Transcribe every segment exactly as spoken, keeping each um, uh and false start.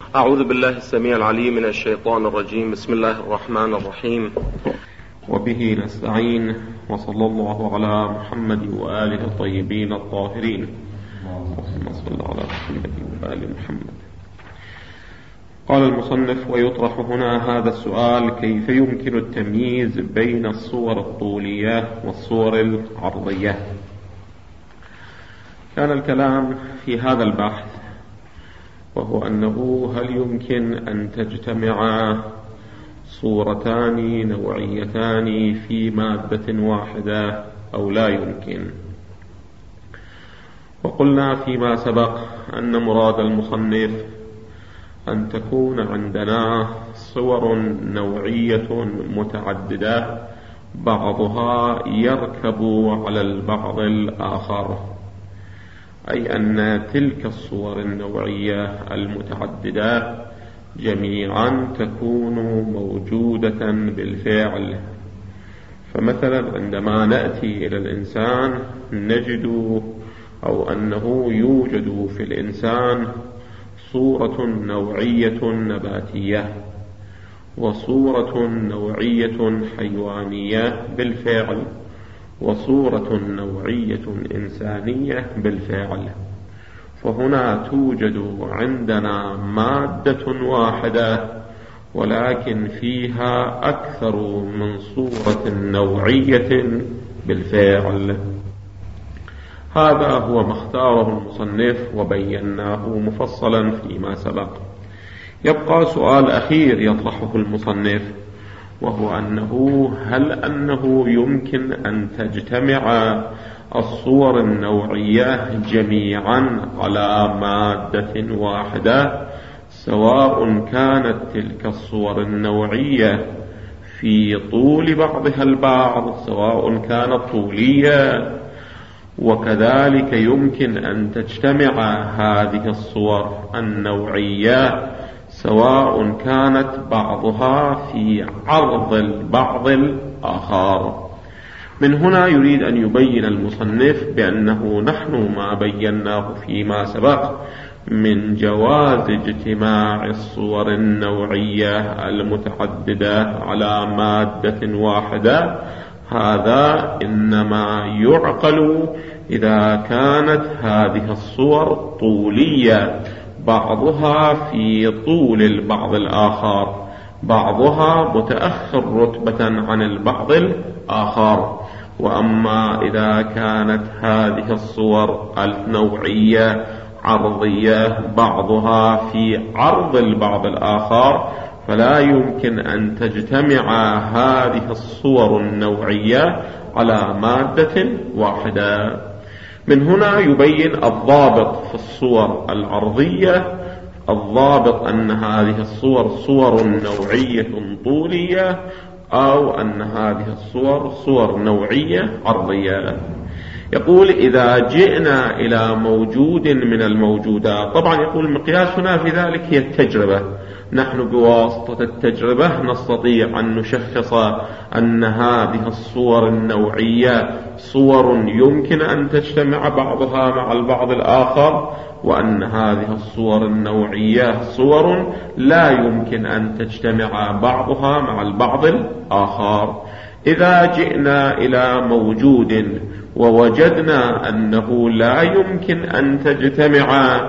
أعوذ بالله السميع العليم من الشيطان الرجيم. بسم الله الرحمن الرحيم، وبه نستعين، وصلى الله على محمد وآله الطيبين الطاهرين، اللهم صل على محمد وآل محمد. قال المصنف: ويطرح هنا هذا السؤال: كيف يمكن التمييز بين الصور الطولية والصور العرضية؟ كان الكلام في هذا البحث وهو أنه هل يمكن أن تجتمع صورتان نوعيتان في مادة واحدة أو لا يمكن. وقلنا فيما سبق أن مراد المصنف أن تكون عندنا صور نوعية متعددة بعضها يركب على البعض الآخر، أي أن تلك الصور النوعية المتعددة جميعا تكون موجودة بالفعل. فمثلا عندما نأتي إلى الإنسان نجد أو أنه يوجد في الإنسان صورة نوعية نباتية وصورة نوعية حيوانية بالفعل وصورة نوعية إنسانية بالفعل. فهنا توجد عندنا مادة واحدة ولكن فيها أكثر من صورة نوعية بالفعل. هذا هو ما اختاره المصنف وبيناه مفصلا فيما سبق. يبقى سؤال أخير يطرحه المصنف، وهو أنه هل أنه يمكن أن تجتمع الصور النوعية جميعا على مادة واحدة، سواء كانت تلك الصور النوعية في طول بعضها البعض سواء كانت طولية، وكذلك يمكن أن تجتمع هذه الصور النوعية سواء كانت بعضها في عرض البعض الآخر. من هنا يريد أن يبين المصنف بأنه نحن ما بيناه فيما سبق من جواز اجتماع الصور النوعية المتعددة على مادة واحدة، هذا إنما يعقل إذا كانت هذه الصور طولية بعضها في طول البعض الآخر، بعضها متأخر رتبة عن البعض الآخر. وأما إذا كانت هذه الصور النوعية عرضية بعضها في عرض البعض الآخر، فلا يمكن أن تجتمع هذه الصور النوعية على مادة واحدة. من هنا يبين الضابط في الصور العرضية. الضابط أن هذه الصور صور نوعية طولية أو أن هذه الصور صور نوعية عرضية. يقول: إذا جئنا إلى موجود من الموجودات، طبعا يقول المقياس هنا في ذلك هي التجربة. نحن بواسطة التجربة نستطيع أن نشخص أن هذه الصور النوعية صور يمكن أن تجتمع بعضها مع البعض الآخر، وأن هذه الصور النوعية صور لا يمكن أن تجتمع بعضها مع البعض الآخر. إذا جئنا إلى موجود ووجدنا أنه لا يمكن أن تجتمع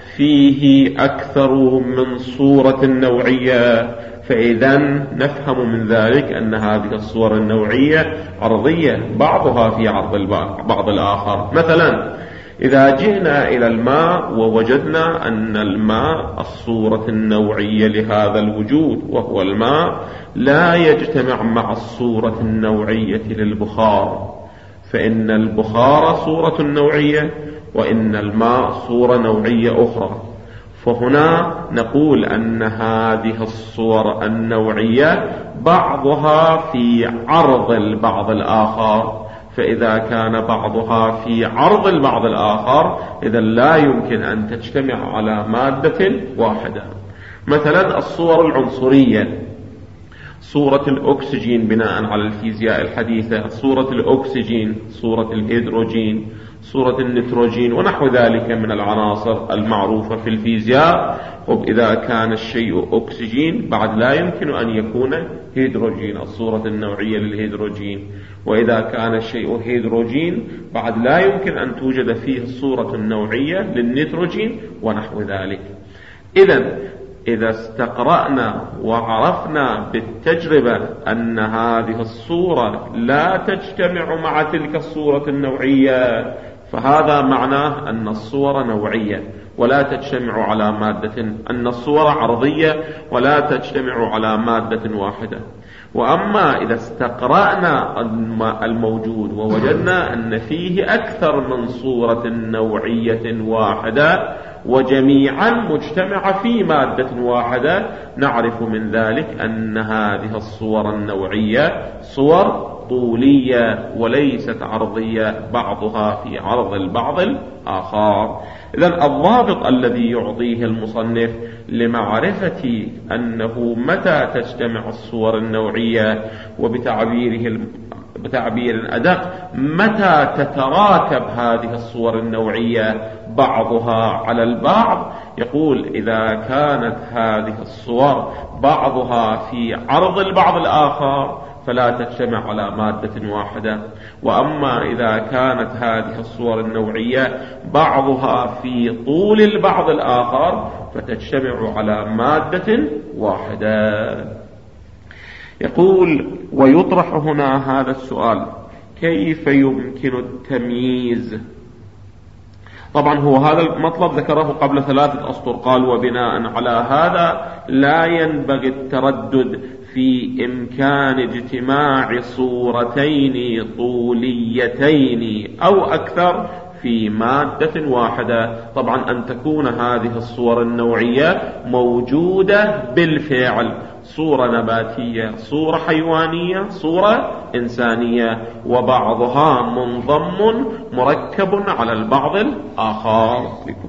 فيه أكثر من صورة نوعية، فإذا نفهم من ذلك أن هذه الصور النوعية عرضية بعضها في عرض بعض الآخر. مثلا إذا جئنا إلى الماء ووجدنا أن الماء الصورة النوعية لهذا الوجود وهو الماء لا يجتمع مع الصورة النوعية للبخار، فإن البخار صورة نوعية وإن الماء صورة نوعية أخرى. فهنا نقول أن هذه الصور النوعية بعضها في عرض البعض الآخر، فإذا كان بعضها في عرض البعض الآخر إذا لا يمكن أن تجتمع على مادة واحدة. مثلا الصور العنصرية، صورة الأكسجين بناء على الفيزياء الحديثة، صورة الأكسجين، صورة الهيدروجين، صورة النيتروجين ونحو ذلك من العناصر المعروفة في الفيزياء. خب إذا كان الشيء أكسجين بعد لا يمكن أن يكون هيدروجين، الصورة النوعية للهيدروجين. وإذا كان الشيء هيدروجين بعد لا يمكن أن توجد فيه الصورة النوعية للنيتروجين ونحو ذلك. إذن إذا استقرأنا وعرفنا بالتجربة أن هذه الصورة لا تجتمع مع تلك الصورة النوعية، فهذا معناه أن الصور نوعية ولا تجتمع على مادة، أن الصور عرضية ولا تجتمع على مادة واحدة. وأما إذا استقرأنا الموجود ووجدنا أن فيه أكثر من صورة نوعية واحدة وجميعا مجتمعة في مادة واحدة، نعرف من ذلك أن هذه الصور النوعية صور طولية وليست عرضية، بعضها في عرض البعض الآخر. إذن الضابط الذي يعطيه المصنف لمعرفة أنه متى تجتمع الصور النوعية، وبتعبيره بتعبير أدق متى تتراكب هذه الصور النوعية بعضها على البعض، يقول إذا كانت هذه الصور بعضها في عرض البعض الآخر فلا تجتمع على مادة واحدة. وأما إذا كانت هذه الصور النوعية بعضها في طول البعض الآخر فتجتمع على مادة واحدة. يقول ويطرح هنا هذا السؤال: كيف يمكن التمييز؟ طبعا هو هذا المطلب ذكره قبل ثلاثة أسطر، قال وبناء على هذا لا ينبغي التردد في إمكان اجتماع صورتين طوليتين أو أكثر في مادة واحدة. طبعا أن تكون هذه الصور النوعية موجودة بالفعل، صورة نباتية، صورة حيوانية، صورة إنسانية، وبعضها منضم مركب على البعض الآخر.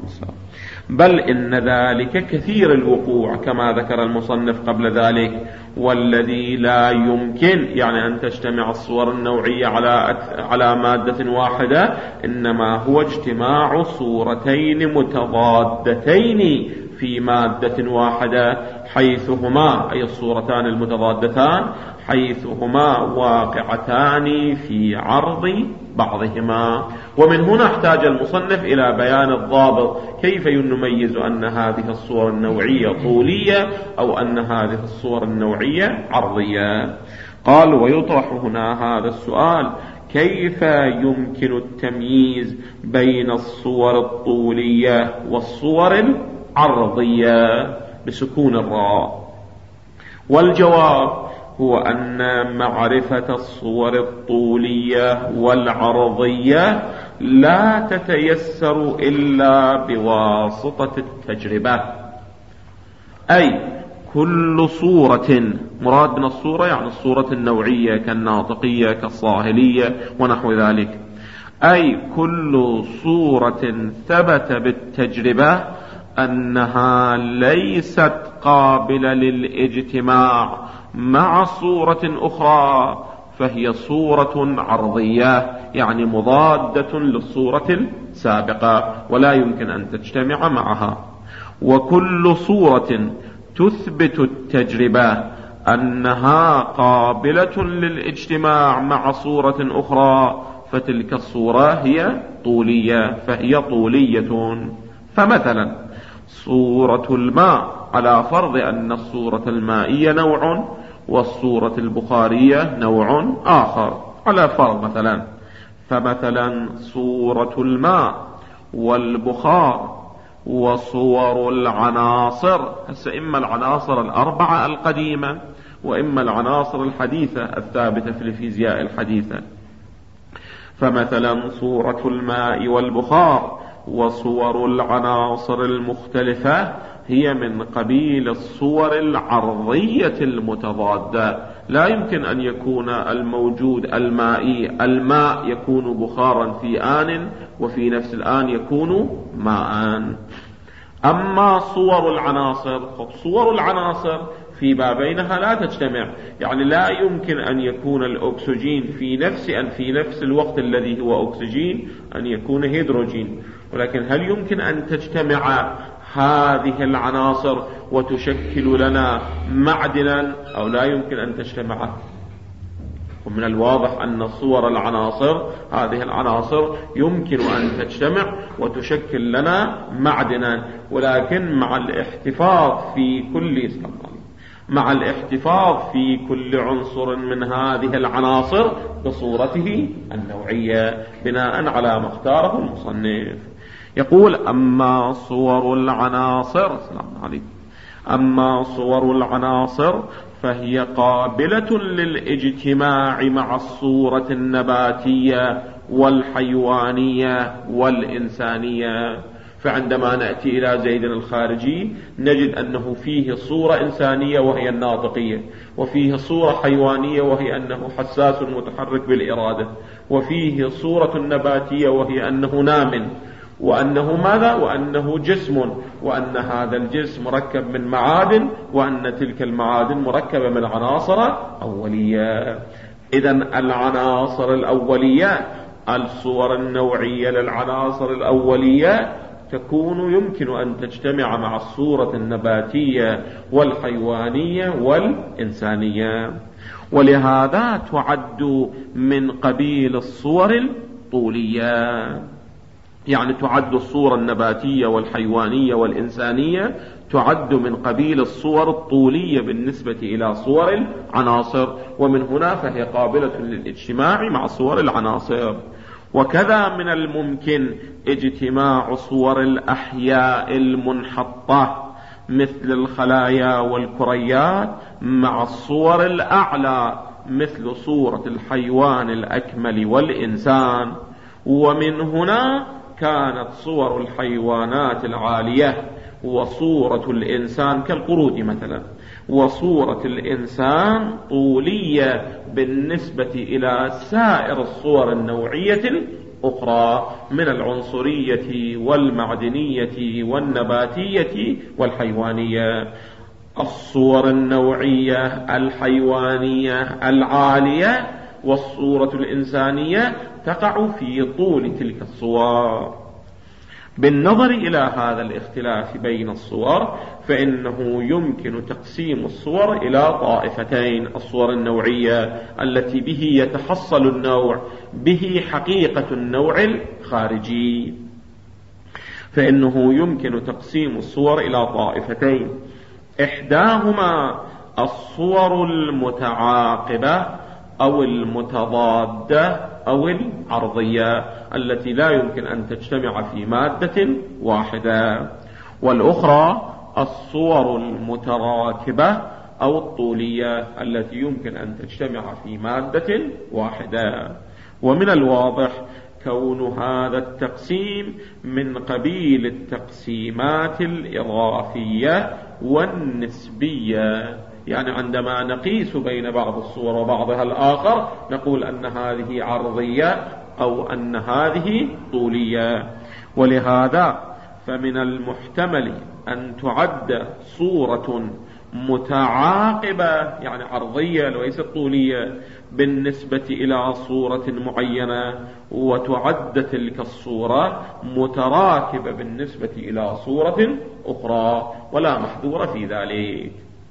بل إن ذلك كثير الوقوع كما ذكر المصنف قبل ذلك. والذي لا يمكن يعني أن تجتمع الصور النوعية على على مادة واحدة إنما هو اجتماع صورتين متضادتين في مادة واحدة، حيثهما أي الصورتان المتضادتان حيثهما واقعتان في عرض بعضهما. ومن هنا احتاج المصنف إلى بيان الضابط، كيف نميز أن هذه الصور النوعية طولية أو أن هذه الصور النوعية عرضية. قال ويطرح هنا هذا السؤال: كيف يمكن التمييز بين الصور الطولية والصور العرضية بسكون الراء؟ والجواب هو أن معرفة الصور الطولية والعرضية لا تتيسر إلا بواسطة التجربة. أي كل صورة، مراد من الصورة يعني الصورة النوعية كالناطقية كالصاهلية ونحو ذلك، أي كل صورة ثبت بالتجربة أنها ليست قابلة للاجتماع مع صورة أخرى فهي صورة عرضية، يعني مضادة للصورة السابقة ولا يمكن أن تجتمع معها. وكل صورة تثبت التجربة أنها قابلة للاجتماع مع صورة أخرى فتلك الصورة هي طولية فهي طولية. فمثلا صورة الماء، على فرض أن الصورة المائية نوع والصورة البخارية نوع آخر، على فرض مثلا، فمثلا صورة الماء والبخار وصور العناصر، هسه إما العناصر الأربعة القديمة وإما العناصر الحديثة الثابتة في الفيزياء الحديثة. فمثلا صورة الماء والبخار وصور العناصر المختلفة هي من قبيل الصور العرضية المتضادة. لا يمكن أن يكون الموجود المائي الماء يكون بخارا في آن وفي نفس الآن يكون ماء. أما صور العناصر، صور العناصر في بابينها لا تجتمع، يعني لا يمكن أن يكون الأكسجين في نفس أن في نفس الوقت الذي هو أكسجين أن يكون هيدروجين، ولكن هل يمكن أن تجتمع هذه العناصر وتشكل لنا معدنا أو لا يمكن أن تجتمع؟ ومن الواضح أن صور العناصر هذه العناصر يمكن أن تجتمع وتشكل لنا معدنا، ولكن مع الاحتفاظ في كل مع الاحتفاظ في كل عنصر من هذه العناصر بصورته النوعية بناء على ما اختاره المصنف. يقول: أما صور العناصر السلام عليكم أما صور العناصر فهي قابلة للاجتماع مع الصورة النباتية والحيوانية والإنسانية. فعندما نأتي إلى زيد الخارجي نجد أنه فيه صورة إنسانية وهي الناطقية، وفيه صورة حيوانية وهي أنه حساس متحرك بالإرادة، وفيه صورة نباتية وهي أنه نام، وأنه ماذا؟ وأنه جسم، وأن هذا الجسم مركب من معادن، وأن تلك المعادن مركبة من عناصر أولية. إذن العناصر الأولية، الصور النوعية للعناصر الأولية تكون يمكن أن تجتمع مع الصورة النباتية والحيوانية والإنسانية، ولهذا تعد من قبيل الصور الطولية. يعني تعد الصورة النباتية والحيوانية والإنسانية تعد من قبيل الصور الطولية بالنسبة إلى صور العناصر، ومن هنا فهي قابلة للاجتماع مع صور العناصر. وكذا من الممكن اجتماع صور الأحياء المنحطة مثل الخلايا والكريات مع الصور الأعلى مثل صورة الحيوان الأكمل والإنسان. ومن هنا كانت صور الحيوانات العالية وصورة الإنسان كالقرود مثلا، وصورة الإنسان طولية بالنسبة إلى سائر الصور النوعية الأخرى من العنصرية والمعدنية والنباتية والحيوانية. الصور النوعية الحيوانية العالية والصورة الإنسانية تقع في طول تلك الصور. بالنظر إلى هذا الاختلاف بين الصور فإنه يمكن تقسيم الصور إلى طائفتين: الصور النوعية التي به يتحصل النوع، به حقيقة النوع الخارجي، فإنه يمكن تقسيم الصور إلى طائفتين: إحداهما الصور المتعاقبة أو المتضادة أو العرضية التي لا يمكن أن تجتمع في مادة واحدة، والأخرى الصور المتراكبة أو الطولية التي يمكن أن تجتمع في مادة واحدة. ومن الواضح كون هذا التقسيم من قبيل التقسيمات الإضافية والنسبية، يعني عندما نقيس بين بعض الصور وبعضها الآخر نقول أن هذه عرضية أو أن هذه طولية. ولهذا فمن المحتمل أن تعد صورة متعاقبة يعني عرضية وليست طولية بالنسبة إلى صورة معينة، وتعد تلك الصورة متراكبة بالنسبة إلى صورة أخرى، ولا محذور في ذلك.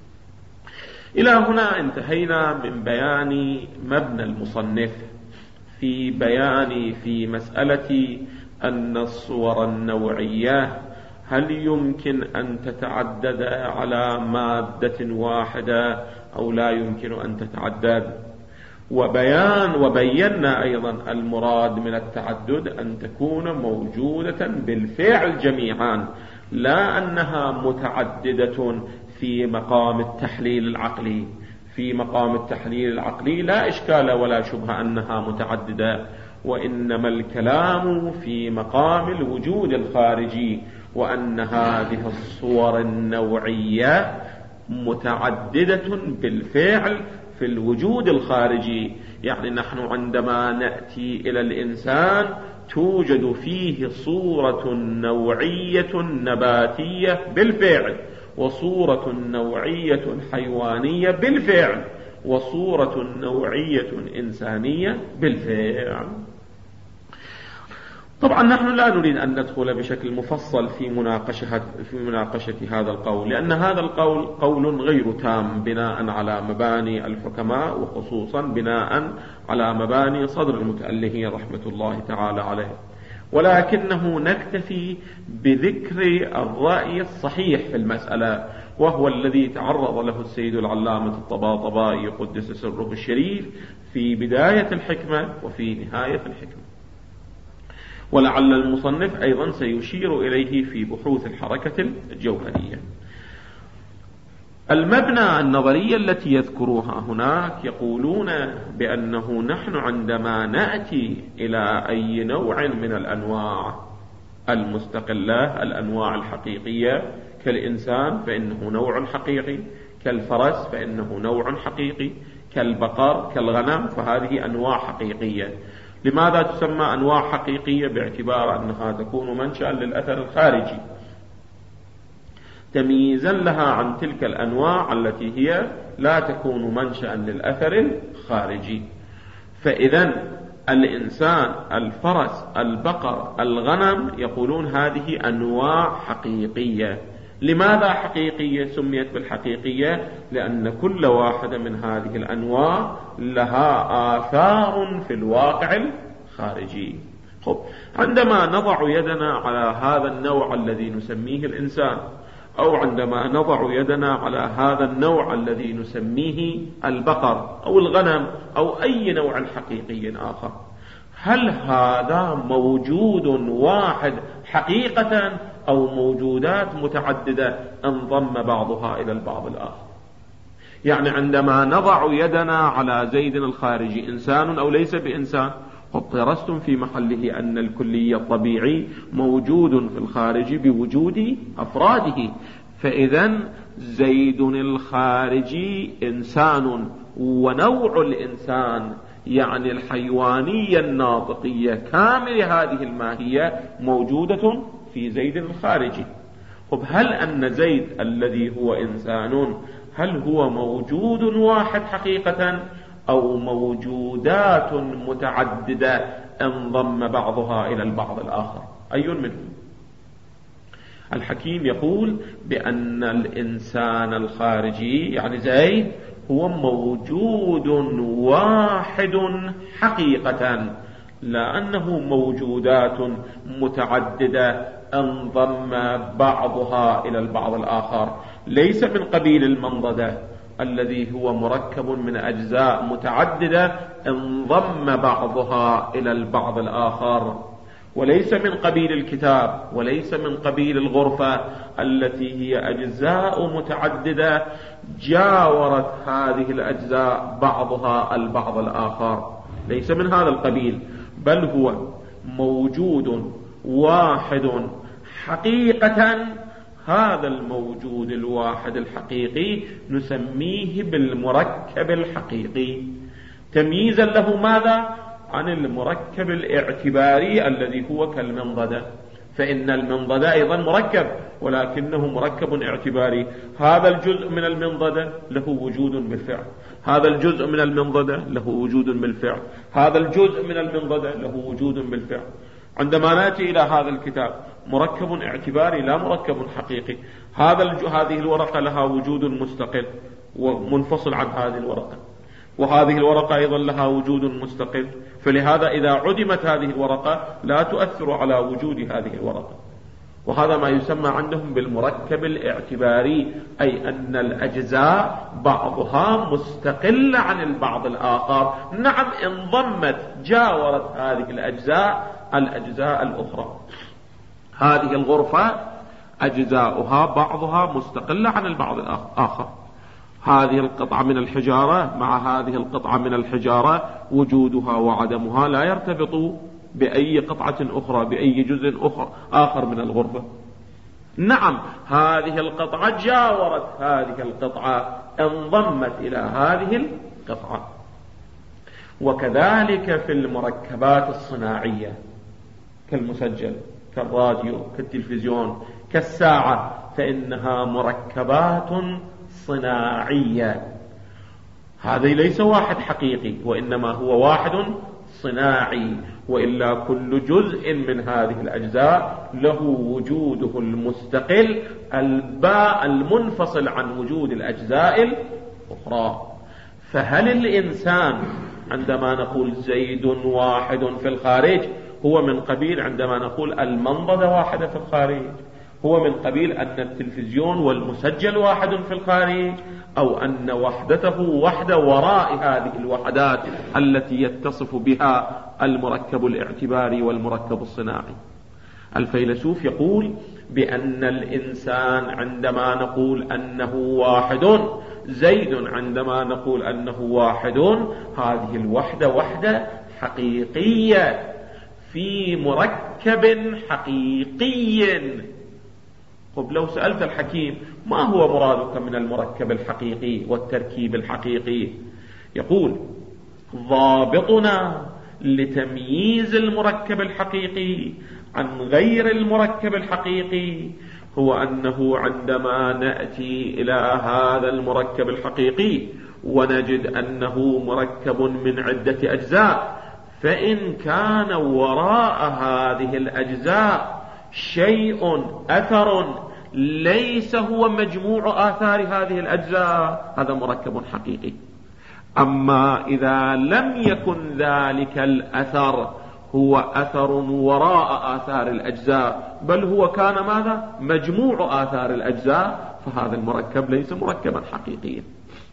إلى هنا انتهينا من بيان مبنى المصنف في بيان في مسألة أن الصور النوعية هل يمكن أن تتعدد على مادة واحدة أو لا يمكن أن تتعدد، وبيان وبينا أيضا المراد من التعدد أن تكون موجودة بالفعل جميعا، لا أنها متعددة في مقام التحليل العقلي. في مقام التحليل العقلي لا إشكال ولا شبهة أنها متعددة، وإنما الكلام في مقام الوجود الخارجي، وأن هذه الصور النوعية متعددة بالفعل في الوجود الخارجي. يعني نحن عندما نأتي إلى الإنسان توجد فيه صورة نوعية نباتية بالفعل، وصورة نوعية حيوانية بالفعل، وصورة نوعية إنسانية بالفعل. طبعا نحن لا نريد أن ندخل بشكل مفصل في مناقشة في مناقشة هذا القول، لأن هذا القول قول غير تام بناء على مباني الحكماء، وخصوصا بناء على مباني صدر المتألهين رحمة الله تعالى عليه، ولكنه نكتفي بذكر الرأي الصحيح في المسألة، وهو الذي تعرض له السيد العلامة الطباطبائي قدس سره الشريف في بداية الحكمة وفي نهاية الحكمة، ولعل المصنف أيضا سيشير إليه في بحوث الحركة الجوهرية. المبنى النظرية التي يذكروها هناك يقولون بأنه نحن عندما نأتي إلى أي نوع من الأنواع المستقلة، الأنواع الحقيقية كالإنسان فإنه نوع حقيقي، كالفرس فإنه نوع حقيقي، كالبقر كالغنم فهذه أنواع حقيقية. لماذا تسمى أنواع حقيقية؟ باعتبار أنها تكون منشأ للأثر الخارجي، تمييزا لها عن تلك الأنواع التي هي لا تكون منشأ للأثر الخارجي. فإذا الإنسان، الفرس، البقر، الغنم يقولون هذه أنواع حقيقية. لماذا حقيقية؟ سميت بالحقيقية لأن كل واحدة من هذه الأنواع لها آثار في الواقع الخارجي. خب، عندما نضع يدنا على هذا النوع الذي نسميه الإنسان، أو عندما نضع يدنا على هذا النوع الذي نسميه البقر أو الغنم أو أي نوع حقيقي آخر، هل هذا موجود واحد حقيقة أو موجودات متعددة انضم بعضها إلى البعض الآخر؟ يعني عندما نضع يدنا على زيد الخارجي إنسان أو ليس بإنسان، قد درستم في محله أن الكلي الطبيعي موجود في الخارج بوجود أفراده، فإذا زيد الخارجي إنسان، ونوع الإنسان يعني الحيوانية الناطقية كامل هذه الماهية موجودة في زيد الخارجي. طب هل أن زيد الذي هو إنسان هل هو موجود واحد حقيقة أو موجودات متعددة انضم بعضها إلى البعض الآخر؟ أي منهم؟ الحكيم يقول بأن الإنسان الخارجي يعني زيد هو موجود واحد حقيقة، لا أنه موجودات متعددة انضم بعضها إلى البعض الآخر، ليس من قبيل المنضدة الذي هو مركب من أجزاء متعددة انضم بعضها إلى البعض الآخر، وليس من قبيل الكتاب، وليس من قبيل الغرفة التي هي أجزاء متعددة جاورت هذه الأجزاء بعضها البعض الآخر، ليس من هذا القبيل، بل هو موجود واحد حقيقة. هذا الموجود الواحد الحقيقي نسميه بالمركب الحقيقي، تمييزا له ماذا؟ عن المركب الاعتباري الذي هو كالمنضدة، فإن المنضدة أيضا مركب ولكنه مركب اعتباري. هذا الجزء من المنضدة له وجود بالفعل، هذا الجزء من المنضدة له وجود بالفعل، هذا الجزء من المنضدة له وجود بالفعل. عندما نأتي إلى هذا الكتاب مركب اعتباري لا مركب حقيقي، هذا هذه الورقة لها وجود مستقل ومنفصل عن هذه الورقة، وهذه الورقة أيضا لها وجود مستقل، فلهذا إذا عدمت هذه الورقة لا تؤثر على وجود هذه الورقة. وهذا ما يسمى عندهم بالمركب الاعتباري، أي أن الأجزاء بعضها مستقلة عن البعض الآخر. نعم، انضمت جاورت هذه الأجزاء الأجزاء الأخرى. هذه الغرفة أجزاؤها بعضها مستقلة عن البعض الآخر. هذه القطعة من الحجارة مع هذه القطعة من الحجارة وجودها وعدمها لا يرتبط بأي قطعة أخرى، بأي جزء أخر آخر من الغرفة. نعم، هذه القطعة جاورت هذه القطعة، انضمت إلى هذه القطعة. وكذلك في المركبات الصناعية، كالمسجل كالراديو كالتلفزيون كالساعة، فإنها مركبات صناعية. هذا ليس واحد حقيقي، وإنما هو واحد صناعي، وإلا كل جزء من هذه الأجزاء له وجوده المستقل الباء المنفصل عن وجود الأجزاء الأخرى. فهل الإنسان عندما نقول زيد واحد في الخارج هو من قبيل عندما نقول المنضدة واحدة في الخارج هو من قبيل أن التلفزيون والمسجل واحد في الخارج، أو أن وحدته وحدة وراء هذه الوحدات التي يتصف بها المركب الاعتباري والمركب الصناعي؟ الفيلسوف يقول بأن الإنسان عندما نقول أنه واحد، زيد عندما نقول أنه واحد، هذه الوحدة وحدة حقيقية في مركب حقيقي. طب لو سألت الحكيم ما هو مرادك من المركب الحقيقي والتركيب الحقيقي؟ يقول ضابطنا لتمييز المركب الحقيقي عن غير المركب الحقيقي هو أنه عندما نأتي إلى هذا المركب الحقيقي ونجد أنه مركب من عدة أجزاء، فإن كان وراء هذه الأجزاء شيء أثر ليس هو مجموع آثار هذه الأجزاء، هذا مركب حقيقي. أما إذا لم يكن ذلك الأثر هو أثر وراء آثار الأجزاء، بل هو كان ماذا؟ مجموع آثار الأجزاء، فهذا المركب ليس مركبا حقيقيا.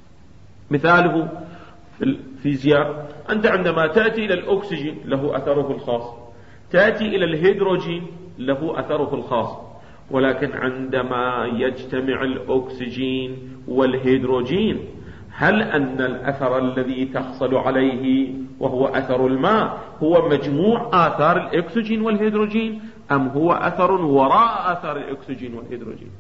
مثاله في الفيزياء، أنت عندما تأتي إلى الأكسجين له أثره الخاص، تأتي إلى الهيدروجين له أثره الخاص، ولكن عندما يجتمع الأكسجين والهيدروجين، هل أن الأثر الذي تحصل عليه وهو أثر الماء هو مجموع آثار الأكسجين والهيدروجين، أم هو أثر وراء آثار الأكسجين والهيدروجين؟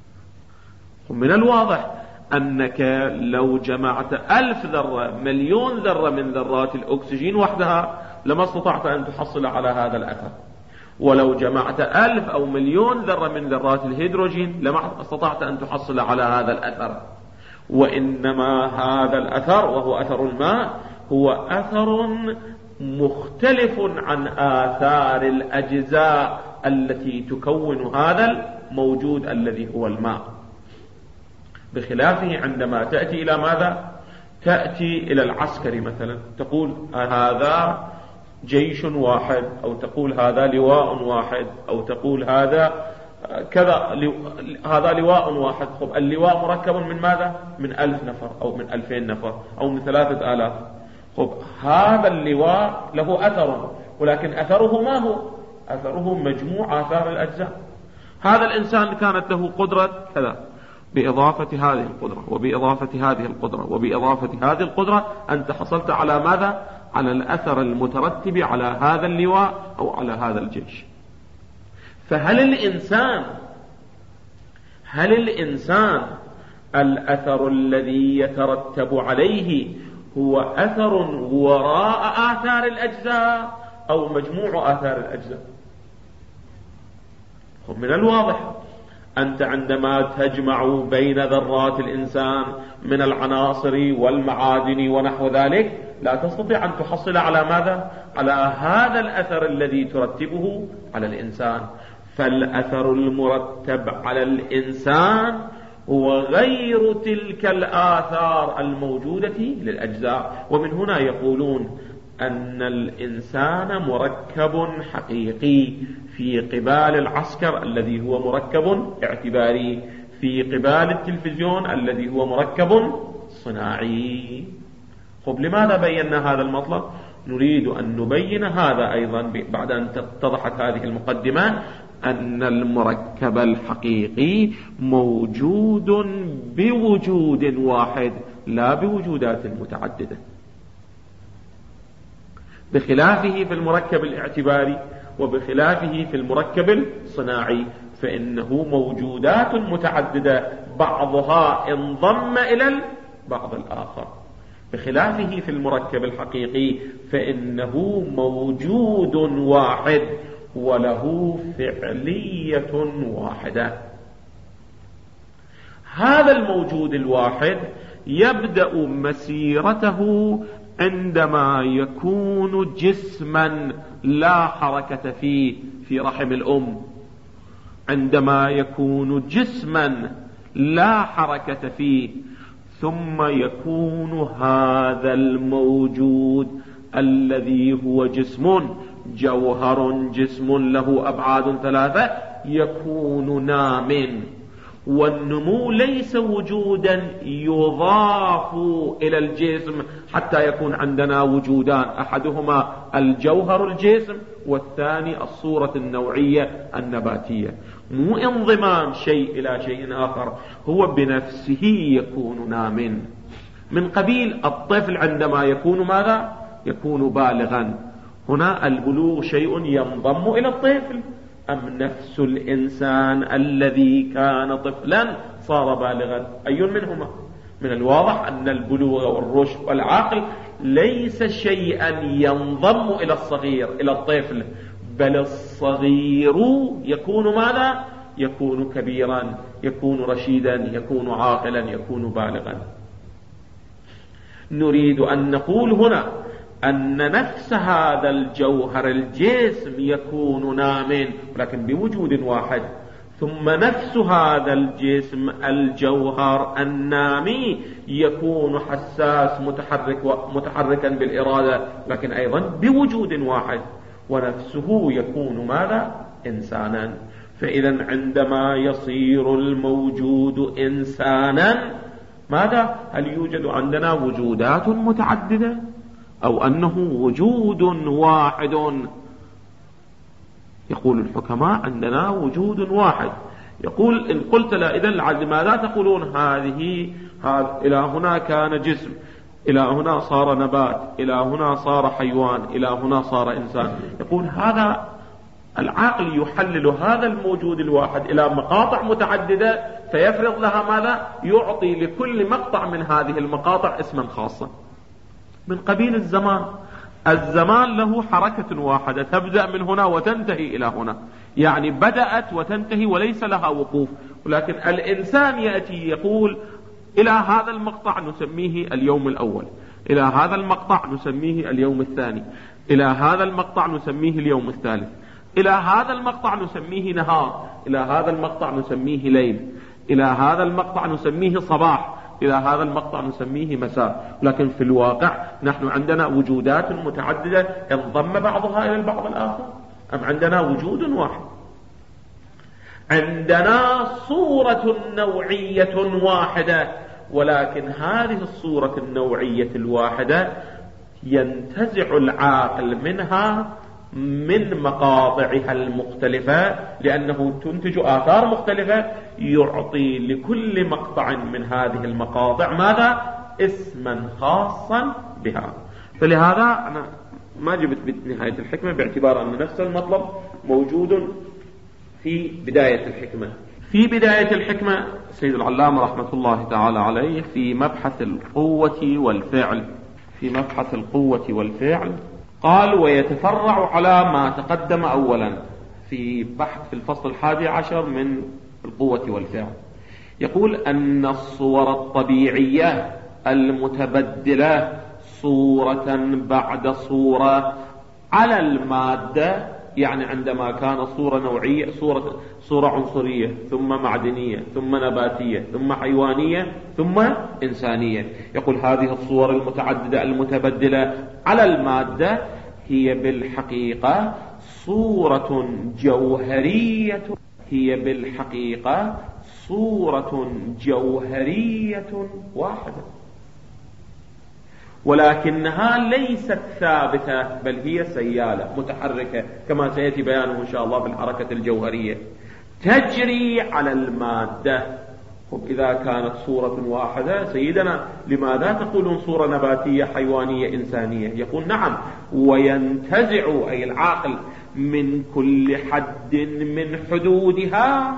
ومن الواضح أنك لو جمعت ألف ذرة مليون ذرة من ذرات الأكسجين وحدها لما استطعت أن تحصل على هذا الأثر، ولو جمعت ألف أو مليون ذرة من ذرات الهيدروجين لما استطعت أن تحصل على هذا الأثر. وإنما هذا الأثر وهو أثر الماء هو أثر مختلف عن آثار الأجزاء التي تكون هذا الموجود الذي هو الماء، بخلافه عندما تأتي إلى ماذا؟ تأتي إلى العسكري مثلا، تقول هذا جيش واحد، أو تقول هذا لواء واحد، أو تقول هذا كذا لو... هذا لواء واحد. خب اللواء مركب من ماذا؟ من ألف نفر أو من ألفين نفر أو من ثلاثة آلاف. خب هذا اللواء له أثر، ولكن أثره ما هو؟ أثره مجموع آثار الأجزاء. هذا الإنسان كانت له قدرة كذا بإضافة هذه القدرة وبإضافة هذه القدرة وبإضافة هذه القدرة، أنت حصلت على ماذا؟ على الأثر المترتب على هذا اللواء أو على هذا الجيش. فهل الإنسان هل الإنسان الأثر الذي يترتب عليه هو أثر وراء آثار الأجزاء أو مجموع آثار الأجزاء؟ من الواضح أنت عندما تجمع بين ذرات الإنسان من العناصر والمعادن ونحو ذلك لا تستطيع أن تحصل على ماذا؟ على هذا الأثر الذي ترتبه على الإنسان. فالأثر المرتب على الإنسان هو غير تلك الآثار الموجودة للأجزاء. ومن هنا يقولون أن الإنسان مركب حقيقي في قبال العسكر الذي هو مركب اعتباري، في قبال التلفزيون الذي هو مركب صناعي. خب لماذا بينا هذا المطلب؟ نريد أن نبين هذا أيضا بعد أن اتضحت هذه المقدمة، أن المركب الحقيقي موجود بوجود واحد لا بوجودات متعددة، بخلافه في المركب الاعتباري وبخلافه في المركب الصناعي، فإنه موجودات متعددة بعضها انضم إلى البعض الآخر. بخلافه في المركب الحقيقي فإنه موجود واحد وله فعلية واحدة. هذا الموجود الواحد يبدأ مسيرته عندما يكون جسما لا حركة فيه في رحم الأم. عندما يكون جسما لا حركة فيه، ثم يكون هذا الموجود الذي هو جسم، جوهر جسم له أبعاد ثلاثة، يكون نام. والنمو ليس وجودا يضاف إلى الجسم حتى يكون عندنا وجودان، أحدهما الجوهر الجسم والثاني الصورة النوعية النباتية. مو انضمام شيء إلى شيء آخر، هو بنفسه يكون نام. من قبيل الطفل عندما يكون ماذا؟ يكون بالغا. هنا البلوغ شيء ينضم إلى الطفل، أم نفس الإنسان الذي كان طفلا صار بالغا؟ أي منهما؟ من الواضح أن البلوغ والرشد والعقل ليس شيئا ينضم إلى الصغير إلى الطفل، بل الصغير يكون ماذا؟ يكون كبيرا، يكون رشيدا، يكون عاقلا، يكون بالغا. نريد أن نقول هنا أن نفس هذا الجوهر الجسم يكون نام ولكن بوجود واحد، ثم نفس هذا الجسم الجوهر النامي يكون حساس متحرك متحركا بالإرادة لكن أيضا بوجود واحد، ونفسه يكون ماذا؟ إنسانا. فإذا عندما يصير الموجود إنسانا ماذا؟ هل يوجد عندنا وجودات متعددة أو أنه وجود واحد؟ يقول الحكماء عندنا وجود واحد. يقول إن قلت لا إذن لماذا تقولون هذه هذا إلى هنا كان جسم، إلى هنا صار نبات، إلى هنا صار حيوان، إلى هنا صار إنسان؟ يقول هذا العقل يحلل هذا الموجود الواحد إلى مقاطع متعددة فيفرض لها ماذا؟ يعطي لكل مقطع من هذه المقاطع اسما خاصا. من قبيل الزمان، الزمان له حركة واحدة تبدأ من هنا وتنتهي إلى هنا، يعني بدأت وتنتهي وليس لها وقوف. ولكن الإنسان يأتي يقول إلى هذا المقطع نسميه اليوم الأول، إلى هذا المقطع نسميه اليوم الثاني، إلى هذا المقطع نسميه اليوم الثالث، إلى هذا المقطع نسميه نهار، إلى هذا المقطع نسميه ليل، إلى هذا المقطع نسميه صباح، إلى هذا المقطع نسميه مساء. لكن في الواقع نحن عندنا وجودات متعددة انضم بعضها إلى البعض الآخر، أم عندنا وجود واحد؟ عندنا صورة نوعية واحدة، ولكن هذه الصورة النوعية الواحدة ينتزع العاقل منها من مقاطعها المختلفة لأنه تنتج آثار مختلفة، يعطي لكل مقطع من هذه المقاطع ماذا؟ اسما خاصا بها. فلهذا أنا ما جبت بنهاية الحكمة باعتبار أن نفس المطلب موجود في بداية الحكمة. في بداية الحكمة سيد العلامة رحمة الله تعالى عليه في مبحث القوة والفعل، في مبحث القوة والفعل قال ويتفرع على ما تقدم أولا في بحث في الفصل الحادي عشر من القوة والفعل. يقول أن الصور الطبيعية المتبدلة صورة بعد صورة على المادة، يعني عندما كان صورة نوعية صورة, صورة عنصرية ثم معدنية ثم نباتية ثم حيوانية ثم إنسانية، يقول هذه الصور المتعددة المتبدلة على المادة هي بالحقيقة صورة جوهرية، هي بالحقيقة صورة جوهرية واحدة، ولكنها ليست ثابتة بل هي سيالة متحركة كما سيأتي بيانه إن شاء الله بالحركة الجوهرية تجري على المادة. إذا كانت صورة واحدة سيدنا لماذا تقولون صورة نباتية حيوانية إنسانية؟ يقول نعم، وينتزع أي العاقل من كل حد من حدودها،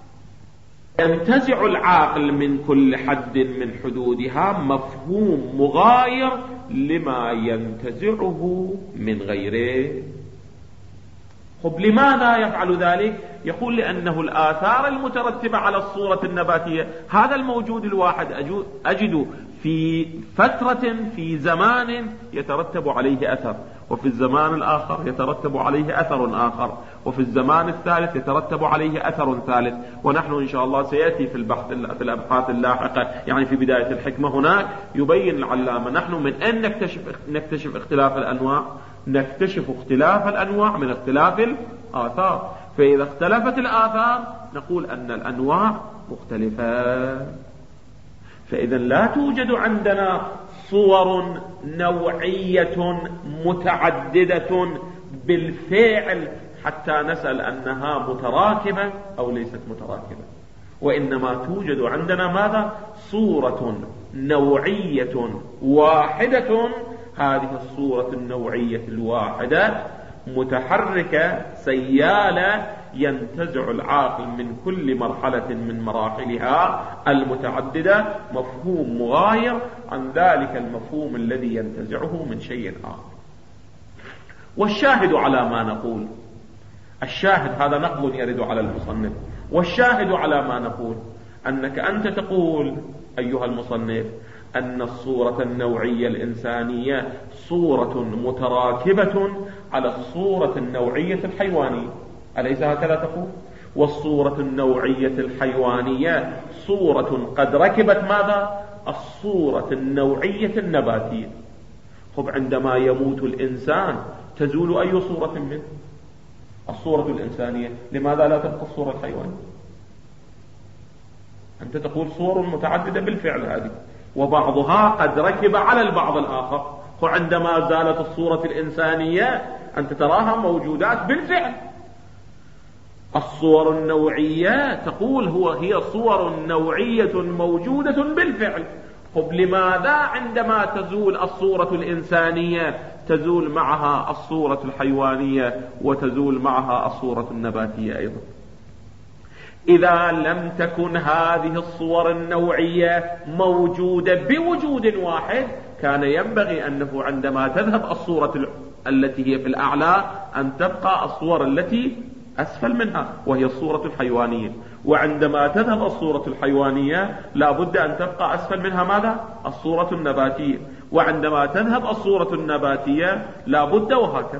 ينتزع العاقل من كل حد من حدودها مفهوم مغاير لما ينتزعه من غيره. خب لماذا يفعل ذلك؟ يقول لأنه الآثار المترتبة على الصورة النباتية، هذا الموجود الواحد أجد في فترة في زمان يترتب عليه أثر، وفي الزمان الآخر يترتب عليه أثر آخر، وفي الزمان الثالث يترتب عليه أثر ثالث. ونحن إن شاء الله سيأتي في البحث في الأبحاث اللاحقة، يعني في بداية الحكمة هناك يبين العلامة نحن من أن نكتشف نكتشف اختلاف الأنواع، نكتشف اختلاف الأنواع من اختلاف الآثار. فإذا اختلفت الآثار نقول أن الأنواع مختلفة. فإذا لا توجد عندنا صور نوعية متعددة بالفعل حتى نسأل أنها متراكبة أو ليست متراكبة، وإنما توجد عندنا ماذا؟ صورة نوعية واحدة. هذه الصورة النوعية الواحدة متحركة سيالة ينتزع العاقل من كل مرحلة من مراحلها المتعددة مفهوم مغاير عن ذلك المفهوم الذي ينتزعه من شيء آخر. والشاهد على ما نقول، الشاهد هذا نقد يرد على المصنف، والشاهد على ما نقول أنك أنت تقول أيها المصنف أن الصورة النوعية الإنسانية صورة متراكبة على الصورة النوعية الحيوانية، أليس هكذا تقول؟ والصورة النوعية الحيوانية صورة قد ركبت ماذا؟ الصورة النوعية النباتية. خب عندما يموت الإنسان تزول أي صورة منه؟ الصورة الإنسانية، لماذا لا تبقى الصورة الحيوانية؟ أنت تقول صور متعددة بالفعل هذه، وبعضها قد ركب على البعض الآخر. وعندما زالت الصورة الإنسانية أنت تراها موجودات بالفعل. الصور النوعية تقول هو هي صور نوعية موجودة بالفعل. طب لماذا عندما تزول الصورة الإنسانية تزول معها الصورة الحيوانية وتزول معها الصورة النباتية أيضا؟ إذا لم تكن هذه الصور النوعية موجودة بوجود واحد كان ينبغي أنه عندما تذهب الصورة التي هي في الأعلى أن تبقى الصور التي أسفل منها وهي الصورة الحيوانية، وعندما تذهب الصورة الحيوانية لا بد أن تبقى أسفل منها ماذا؟ الصورة النباتية، وعندما تذهب الصورة النباتية لا بد وهكذا.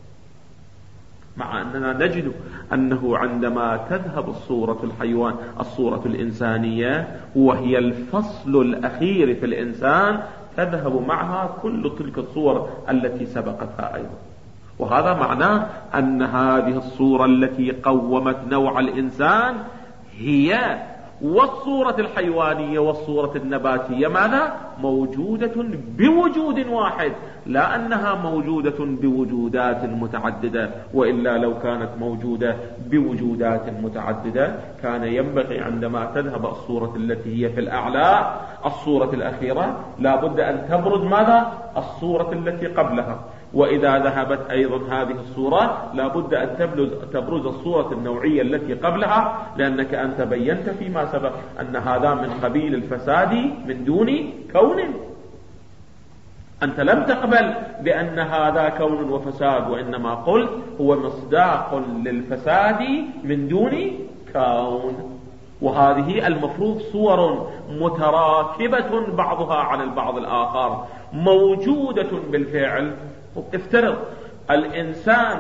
مع أننا نجد أنه عندما تذهب الصورة الحيوان الصورة الإنسانية وهي الفصل الأخير في الإنسان تذهب معها كل تلك الصور التي سبقتها أيضا. وهذا معناه أن هذه الصورة التي قومت نوع الإنسان هي والصورة الحيوانية والصورة النباتية ماذا؟ موجودة بوجود واحد، لا أنها موجودة بوجودات متعددة، وإلا لو كانت موجودة بوجودات متعددة كان ينبغي عندما تذهب الصورة التي هي في الأعلى الصورة الأخيرة لا بد أن تبرز ماذا؟ الصورة التي قبلها. وإذا ذهبت أيضا هذه الصورة لا بد أن تبرز الصورة النوعية التي قبلها، لأنك أنت بينت فيما سبق أن هذا من قبيل الفساد من دون كون. أنت لم تقبل بأن هذا كون وفساد، وإنما قلت هو مصداق للفساد من دون كون. وهذه المفروض صور متراكبة بعضها على البعض الآخر موجودة بالفعل. افترض الإنسان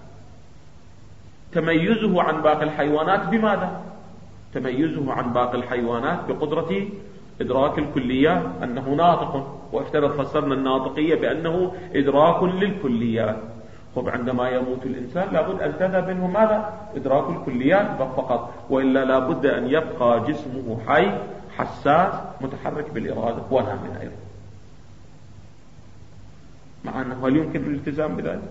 تميزه عن باقي الحيوانات بماذا؟ تميزه عن باقي الحيوانات بقدرة إدراك الكليات، أنه ناطق، وافترض فسرنا الناطقية بأنه إدراك للكليات. طب عندما يموت الإنسان لابد أن تذهب منه ماذا؟ إدراك الكليات فقط، وإلا لابد أن يبقى جسمه حي حساس متحرك بالإرادة ونام أيضا، مع أنه هل يمكن الالتزام بذلك؟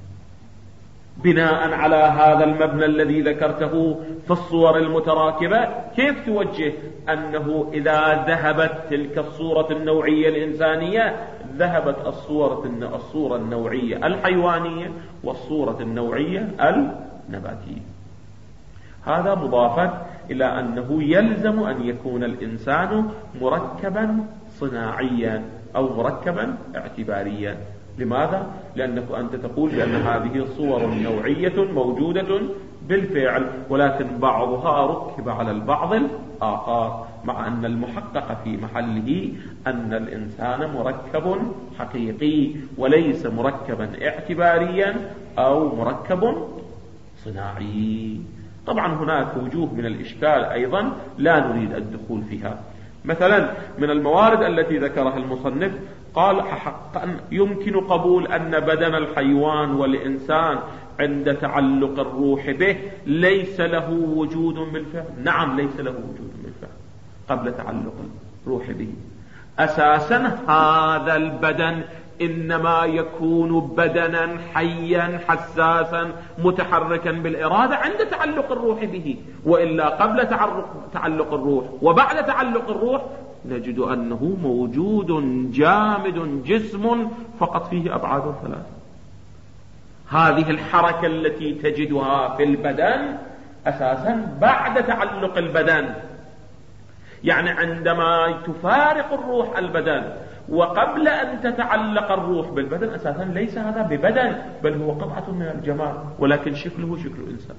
بناء على هذا المبنى الذي ذكرته في الصور المتراكبة كيف توجه أنه إذا ذهبت تلك الصورة النوعية الإنسانية ذهبت الصورة الصورة النوعية الحيوانية والصورة النوعية النباتية؟ هذا مضافا إلى أنه يلزم أن يكون الإنسان مركبا صناعيا أو مركبا اعتباريا. لماذا؟ لأنك أنت تقول بأن هذه صور نوعية موجودة بالفعل، ولكن بعضها ركب على البعض الآخر، مع أن المحقق في محله أن الإنسان مركب حقيقي وليس مركبا اعتباريا أو مركب صناعي. طبعا هناك وجوه من الإشكال أيضا لا نريد الدخول فيها. مثلا من الموارد التي ذكرها المصنف قال حقا يمكن قبول أن بدن الحيوان والإنسان عند تعلق الروح به ليس له وجود بالفعل. نعم ليس له وجود بالفعل قبل تعلق الروح به. أساسا هذا البدن إنما يكون بدنا حيا حساسا متحركا بالإرادة عند تعلق الروح به، وإلا قبل تعلق الروح وبعد تعلق الروح نجد أنه موجود جامد جسم فقط فيه أبعاد ثلاثة. هذه الحركة التي تجدها في البدن أساسا بعد تعلق البدن، يعني عندما تفارق الروح البدن وقبل أن تتعلق الروح بالبدن أساسا ليس هذا ببدن، بل هو قطعة من الجمال، ولكن شكله شكل إنسان،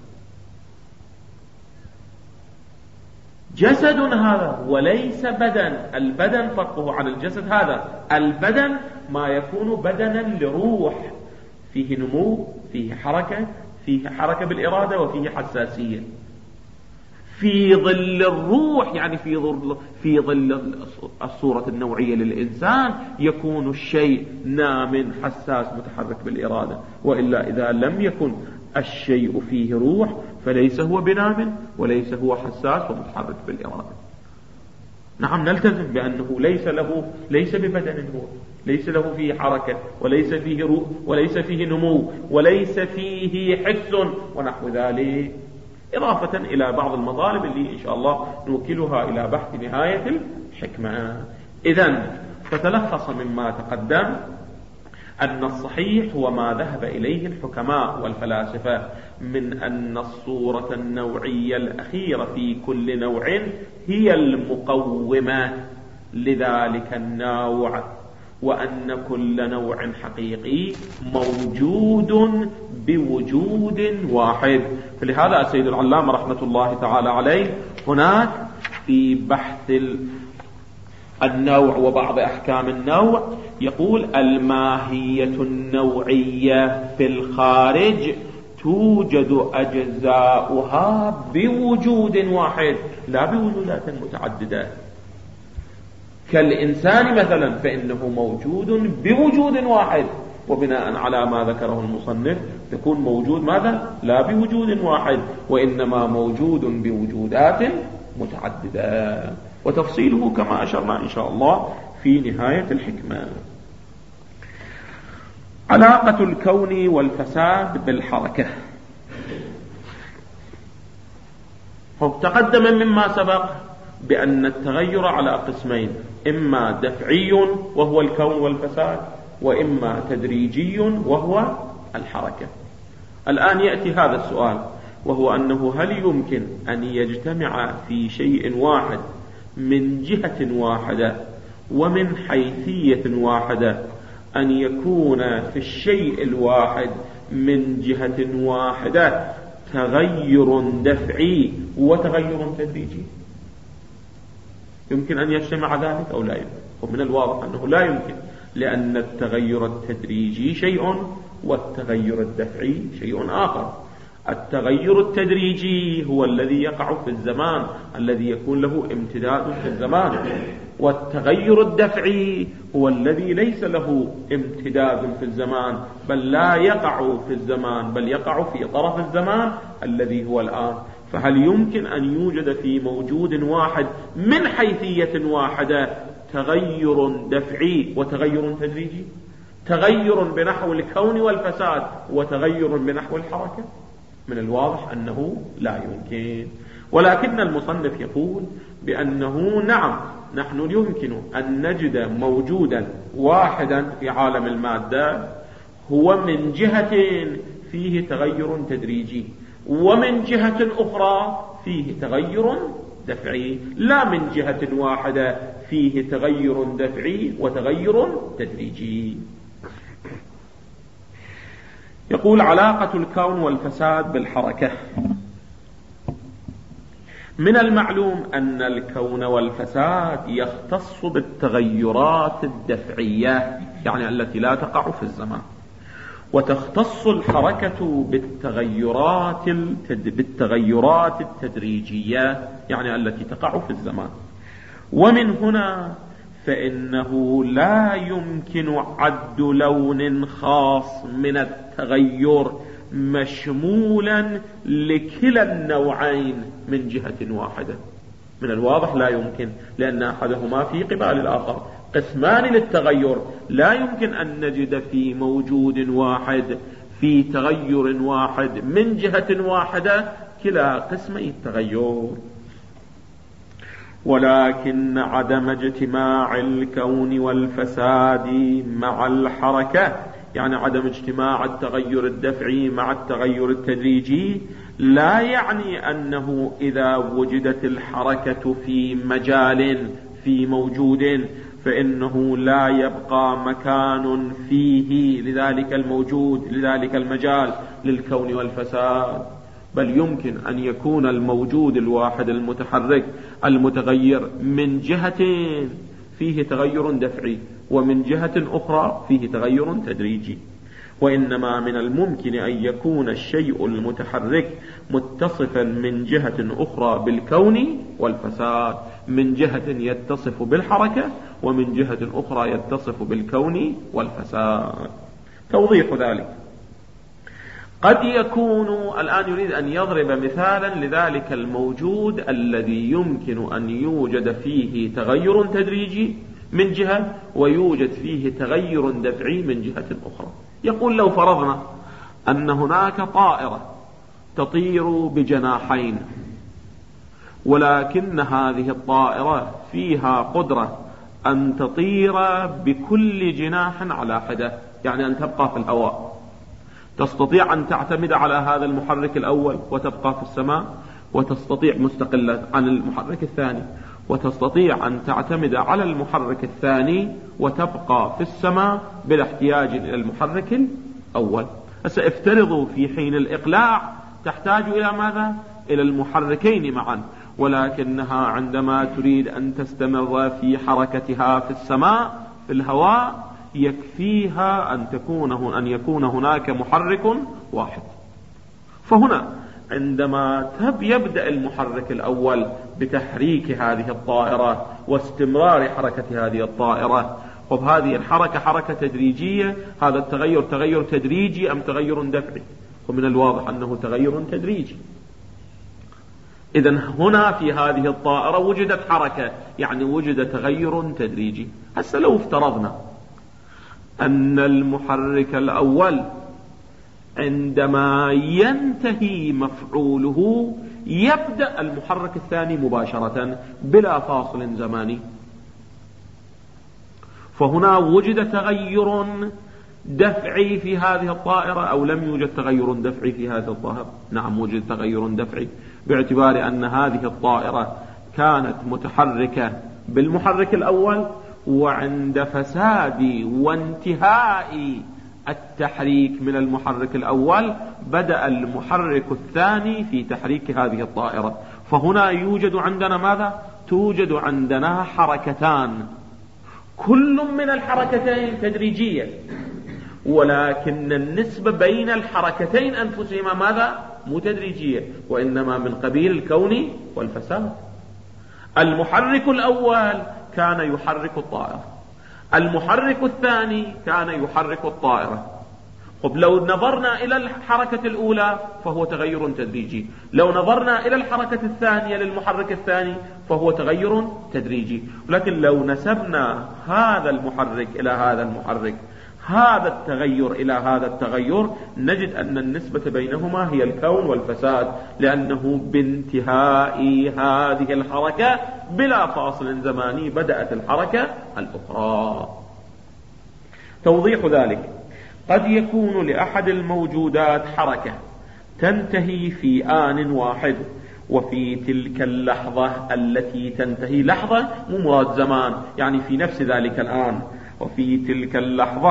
جسد هذا وليس بدن. البدن فرقه عن الجسد، هذا البدن ما يكون بدنا لروح، فيه نمو، فيه حركة، فيه حركة بالإرادة، وفيه حساسية. في ظل الروح يعني في ظل في ظل الصورة النوعية للإنسان يكون الشيء نام حساس متحرك بالإرادة، وإلا إذا لم يكن الشيء فيه روح فليس هو بنام وليس هو حساس ومتحرك بالإرادة. نعم نلتزم بأنه ليس له ليس ببدن، هو ليس له فيه حركة وليس فيه روح وليس فيه نمو وليس فيه حس ونحو ذلك، إضافة إلى بعض المطالب اللي إن شاء الله نوكلها إلى بحث نهاية الحكمة. إذن فتلخص مما تقدم أن الصحيح هو ما ذهب إليه الحكماء والفلاسفة من أن الصورة النوعية الأخيرة في كل نوع هي المقومة لذلك النوع، وأن كل نوع حقيقي موجود بوجود واحد. فلهذا السيد العلامة رحمة الله تعالى عليه هناك في بحث النوع وبعض أحكام النوع يقول الماهية النوعية في الخارج توجد أجزاؤها بوجود واحد لا بوجودات متعددة. كالإنسان مثلا فإنه موجود بوجود واحد، وبناء على ما ذكره المصنف يكون موجود ماذا؟ لا بوجود واحد، وإنما موجود بوجودات متعددة، وتفصيله كما أشرنا إن شاء الله في نهاية الحكمة. علاقة الكون والفساد بالحركة. تقدم مما سبق بأن التغير على قسمين، إما دفعي وهو الكون والفساد، وإما تدريجي وهو الحركة. الآن يأتي هذا السؤال، وهو أنه هل يمكن أن يجتمع في شيء واحد من جهة واحدة ومن حيثية واحدة أن يكون في الشيء الواحد من جهة واحدة تغير دفعي وتغير تدريجي؟ يمكن أن يجتمع ذلك أو لا يمكن؟ ومن الواضح أنه لا يمكن، لأن التغير التدريجي شيء والتغير الدفعي شيء آخر. التغير التدريجي هو الذي يقع في الزمان الذي يكون له امتداد في الزمان، والتغير الدفعي هو الذي ليس له امتداد في الزمان، بل لا يقع في الزمان بل يقع في طرف الزمان الذي هو الآن. فهل يمكن أن يوجد في موجود واحد من حيثية واحدة تغير دفعي وتغير تدريجي؟ تغير بنحو الكون والفساد وتغير بنحو الحركة؟ من الواضح أنه لا يمكن. ولكن المصنف يقول بأنه نعم، نحن يمكن أن نجد موجودا واحدا في عالم المادة هو من جهة فيه تغير تدريجي، ومن جهة أخرى فيه تغير دفعي، لا من جهة واحدة فيه تغير دفعي وتغير تدريجي. يقول: علاقة الكون والفساد بالحركة. من المعلوم أن الكون والفساد يختص بالتغيرات الدفعية، يعني التي لا تقع في الزمان، وتختص الحركة بالتغيرات التد... بالتغيرات التدريجية، يعني التي تقع في الزمان. ومن هنا فإنه لا يمكن عد لون خاص من التغير مشمولا لكلا النوعين من جهة واحدة. من الواضح لا يمكن، لأن أحدهما في قبال الآخر. قسمان للتغير لا يمكن أن نجد في موجود واحد في تغير واحد من جهة واحدة كلا قسمي التغير. ولكن عدم اجتماع الكون والفساد مع الحركة، يعني عدم اجتماع التغير الدفعي مع التغير التدريجي، لا يعني أنه إذا وجدت الحركة في مجال في موجود فإنه لا يبقى مكان فيه لذلك الموجود لذلك المجال للكون والفساد، بل يمكن أن يكون الموجود الواحد المتحرك المتغير من جهة فيه تغير دفعي، ومن جهة أخرى فيه تغير تدريجي. وإنما من الممكن أن يكون الشيء المتحرك متصفا من جهة أخرى بالكون والفساد، من جهة يتصف بالحركة ومن جهة أخرى يتصف بالكون والفساد. توضيح ذلك: قد يكون الآن يريد أن يضرب مثالا لذلك الموجود الذي يمكن أن يوجد فيه تغير تدريجي من جهة ويوجد فيه تغير دفعي من جهة أخرى. يقول: لو فرضنا أن هناك طائرة تطير بجناحين، ولكن هذه الطائرة فيها قدرة أن تطير بكل جناح على حدة، يعني أن تبقى في الهواء، تستطيع أن تعتمد على هذا المحرك الأول وتبقى في السماء، وتستطيع مستقلة عن المحرك الثاني، وتستطيع أن تعتمد على المحرك الثاني وتبقى في السماء بلا احتياج إلى المحرك الأول. سافترضوا في حين الإقلاع تحتاج إلى ماذا؟ إلى المحركين معا، ولكنها عندما تريد أن تستمر في حركتها في السماء في الهواء يكفيها أن تكون أن يكون هناك محرك واحد. فهنا عندما يبدأ المحرك الأول بتحريك هذه الطائرة واستمرار حركة هذه الطائرة، خب هذه الحركة حركة تدريجية، هذا التغير تغير تدريجي أم تغير دفعي؟ ومن الواضح أنه تغير تدريجي. إذن هنا في هذه الطائرة وجدت حركة، يعني وجد تغير تدريجي. هسه لو افترضنا أن المحرك الأول عندما ينتهي مفعوله يبدأ المحرك الثاني مباشرة بلا فاصل زماني، فهنا وجد تغير دفعي في هذه الطائرة أو لم يوجد تغير دفعي في هذه الطائرة؟ نعم وجد تغير دفعي، باعتبار أن هذه الطائرة كانت متحركة بالمحرك الأول، وعند فساد وانتهاء التحريك من المحرك الأول بدأ المحرك الثاني في تحريك هذه الطائرة. فهنا يوجد عندنا ماذا؟ توجد عندنا حركتان، كل من الحركتين تدريجية، ولكن النسبة بين الحركتين أنفسهما ماذا؟ مو تدريجية، وإنما من قبيل الكون والفساد. المحرك الأول كان يحرك الطائرة، المحرك الثاني كان يحرك الطائرة. طب لو نظرنا إلى الحركة الأولى فهو تغير تدريجي، لو نظرنا إلى الحركة الثانية للمحرك الثاني فهو تغير تدريجي. لكن لو نسبنا هذا المحرك إلى هذا المحرك، هذا التغير إلى هذا التغير، نجد أن النسبة بينهما هي الكون والفساد، لأنه بانتهاء هذه الحركة بلا فاصل زماني بدأت الحركة الأخرى. توضيح ذلك: قد يكون لأحد الموجودات حركة تنتهي في آن واحد، وفي تلك اللحظة التي تنتهي، لحظة مو مراد زمان، يعني في نفس ذلك الآن، وفي تلك اللحظة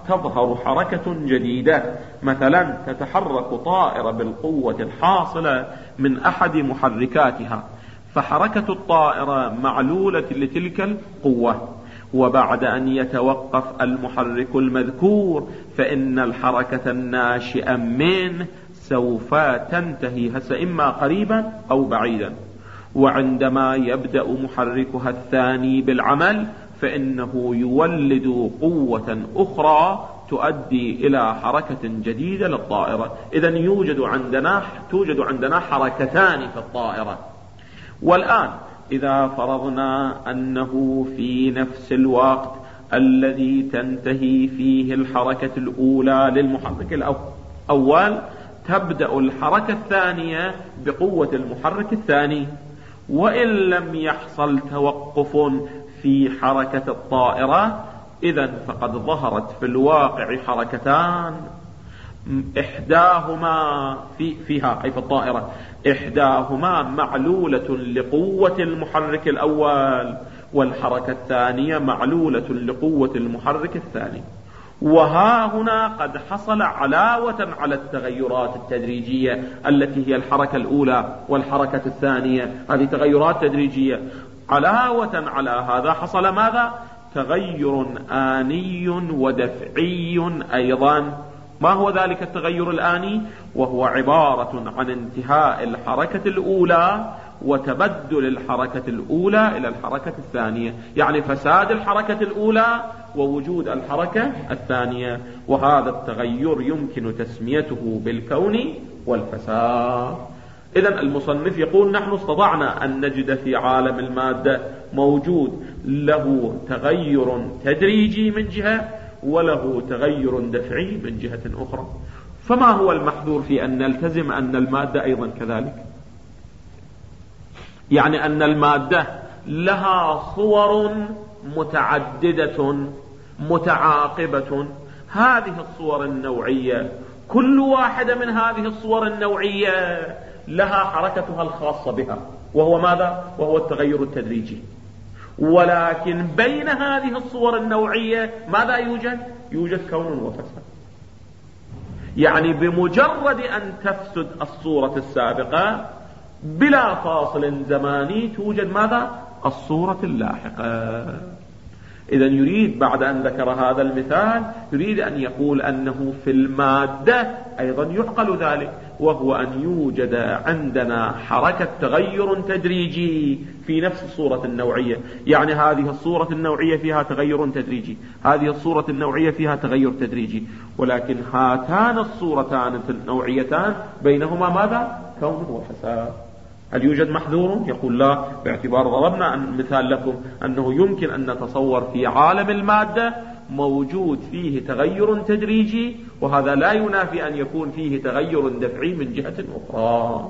تظهر حركة جديدة، مثلا تتحرك طائرة بالقوة الحاصلة من أحد محركاتها، فحركة الطائرة معلولة لتلك القوة، وبعد أن يتوقف المحرك المذكور فإن الحركة الناشئة منه سوف تنتهي هسه إما قريبا أو بعيدا، وعندما يبدأ محركها الثاني بالعمل فإنه يولد قوة أخرى تؤدي إلى حركة جديدة للطائرة. إذن يوجد عندنا توجد عندنا حركتان في الطائرة. والآن إذا فرضنا أنه في نفس الوقت الذي تنتهي فيه الحركة الأولى للمحرك الأول تبدأ الحركة الثانية بقوة المحرك الثاني، وإن لم يحصل توقف في حركة الطائرة إذن فقد ظهرت في الواقع حركتان، إحداهما في فيها أي في الطائرة إحداهما معلولة لقوة المحرك الأول، والحركة الثانية معلولة لقوة المحرك الثاني. وها هنا قد حصل علاوة على التغيرات التدريجية التي هي الحركة الأولى والحركة الثانية، هذه تغيرات تدريجية. علاوة على هذا حصل ماذا؟ تغير آني ودفعي أيضا. ما هو ذلك التغير الآني؟ وهو عبارة عن انتهاء الحركة الأولى وتبدل الحركة الأولى إلى الحركة الثانية، يعني فساد الحركة الأولى ووجود الحركة الثانية، وهذا التغير يمكن تسميته بالكون والفساد. إذن المصنف يقول نحن استطعنا أن نجد في عالم المادة موجود له تغير تدريجي من جهة وله تغير دفعي من جهة أخرى، فما هو المحذور في أن نلتزم أن المادة أيضا كذلك؟ يعني أن المادة لها صور متعددة متعاقبة، هذه الصور النوعية كل واحدة من هذه الصور النوعية لها حركتها الخاصة بها، وهو ماذا؟ وهو التغير التدريجي. ولكن بين هذه الصور النوعية ماذا يوجد؟ يوجد كون وفساد. يعني بمجرد أن تفسد الصورة السابقة بلا فاصل زماني توجد ماذا؟ الصورة اللاحقة. إذن يريد بعد أن ذكر هذا المثال يريد أن يقول أنه في المادة أيضا يعقل ذلك، وهو أن يوجد عندنا حركة تغير تدريجي في نفس الصورة النوعية. يعني هذه الصورة النوعية فيها تغير تدريجي، هذه الصورة النوعية فيها تغير تدريجي، ولكن هاتان الصورتان النوعيتان بينهما ماذا؟ كون وفساد. هل يوجد محذور؟ يقول لا، باعتبار ضربنا مثال لكم أنه يمكن أن نتصور في عالم المادة موجود فيه تغير تدريجي، وهذا لا ينافي أن يكون فيه تغير دفعي من جهة أخرى.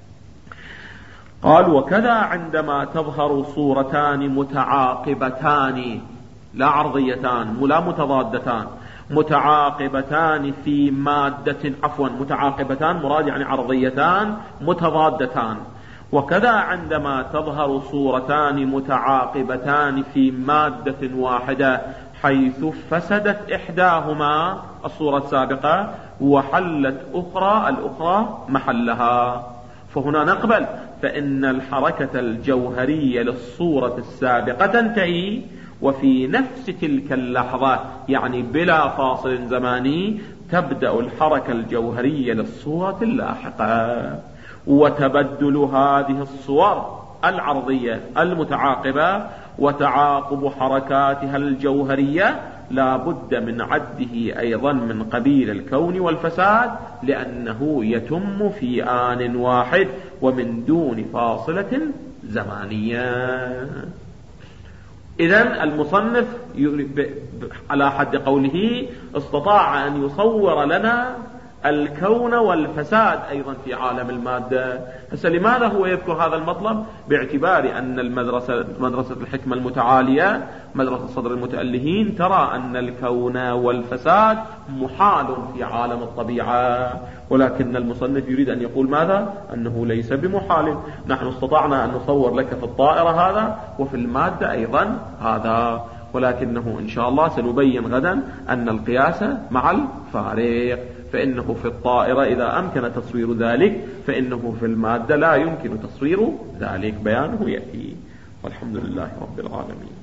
قال وكذا عندما تظهر صورتان متعاقبتان لا عرضيتان ولا متضادتان، متعاقبتان في مادة عفوا متعاقبتان مراد يعني عرضيتان متضادتان. وكذا عندما تظهر صورتان متعاقبتان في مادة واحدة حيث فسدت إحداهما الصورة السابقة وحلت أخرى الأخرى محلها، فهنا نقبل فإن الحركة الجوهرية للصورة السابقة تنتهي، وفي نفس تلك اللحظة يعني بلا فاصل زماني تبدأ الحركة الجوهرية للصورة اللاحقة. وتبدل هذه الصور العرضية المتعاقبة وتعاقب حركاتها الجوهرية لا بد من عده أيضا من قبيل الكون والفساد، لأنه يتم في آن واحد ومن دون فاصلة زمانية. إذن المصنف على حد قوله استطاع أن يصور لنا الكون والفساد أيضا في عالم المادة. هسه لماذا هو يذكر هذا المطلب؟ باعتبار أن المدرسة مدرسة الحكمة المتعالية مدرسة صدر المتألهين ترى أن الكون والفساد محال في عالم الطبيعة، ولكن المصنف يريد أن يقول ماذا؟ أنه ليس بمحال. نحن استطعنا أن نصور لك في الطائرة هذا وفي المادة أيضا هذا، ولكنه إن شاء الله سنبين غدا أن القياس مع الفارق، فإنه في الطائرة إذا أمكن تصوير ذلك فإنه في المادة لا يمكن تصوير ذلك، بيانه يأتي. والحمد لله رب العالمين.